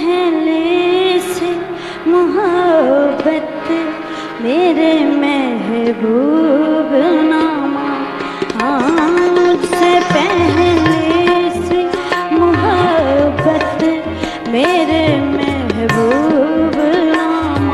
पहले से मोहब्बत मेरे महबूब नामा, हाँ मुझसे पहले से मोहब्बत मेरे महबूब नामा,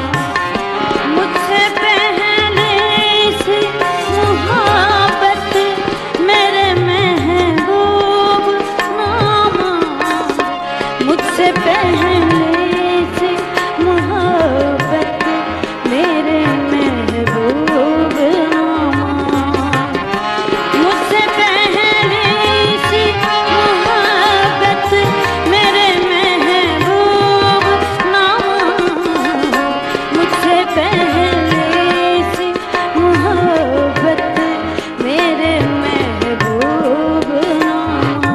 मुझसे पहले से मोहब्बत मेरे महबूब नामा, मुझसे पहले से मोहब्बत मेरे महबूब नामा, मुझसे पहले से मोहब्बत मेरे महबूब नामा, मुझसे पहले से मोहब्बत मेरे महबूब नामा।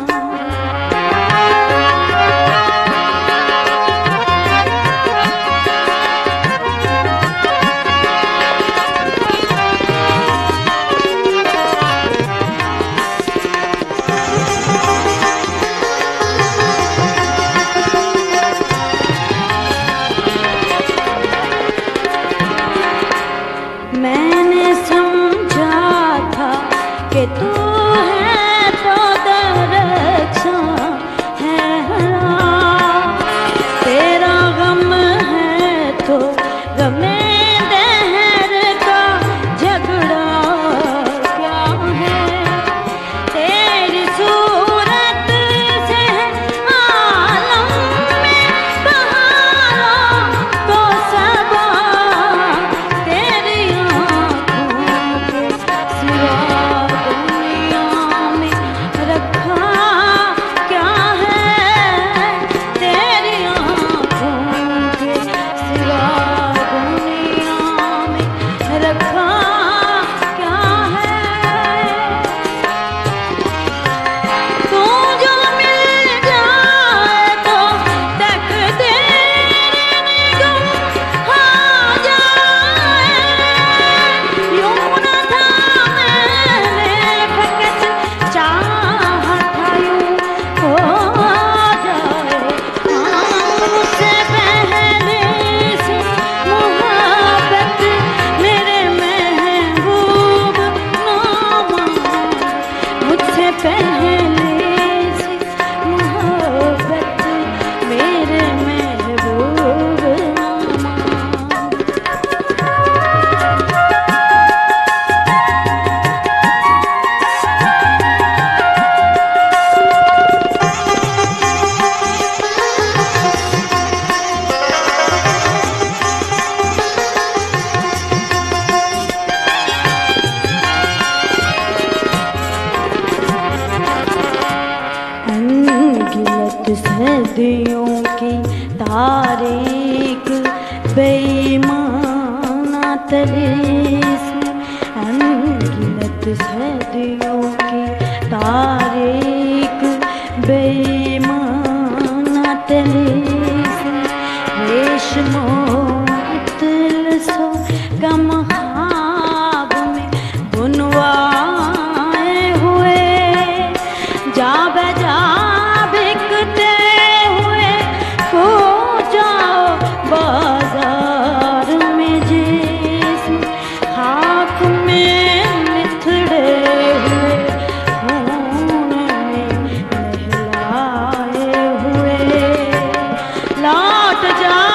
मैंने समझा था कि तू है तो दरख्शां है हरा, तेरा गम है तो गमे दहर का झगड़ा क्या है, तेरी सूरत से आलम में बहारों को सबा, तेरी आँखों के सिवा दुनिया में रखा क्या है, तेरी आँखों के सिवा दुनिया में रखा क्या है। तू जो मिल जाए तो तकदीर निगम आ जाए, यूं न था मैंने फकत चाहा था यूं हो जाए, मुझसे पहले से मोहब्बत मेरे महबूब नामा, मुझसे पहले से मोहब्बत मेरे महबूब नामा। अनगिनत सदियों की तारीख बेईमाना तलीस्म, अनगिनत सदियों की तारीख बेईमाना तलीस्म, रेशमो अतलसो गम ख्वाब में बुनवाए हुए, जा बजा बिकते हुए खो जाओ बाजार में जिस्म, खाक में निथड़े हुए खून में नहलाए हुए, लौट जा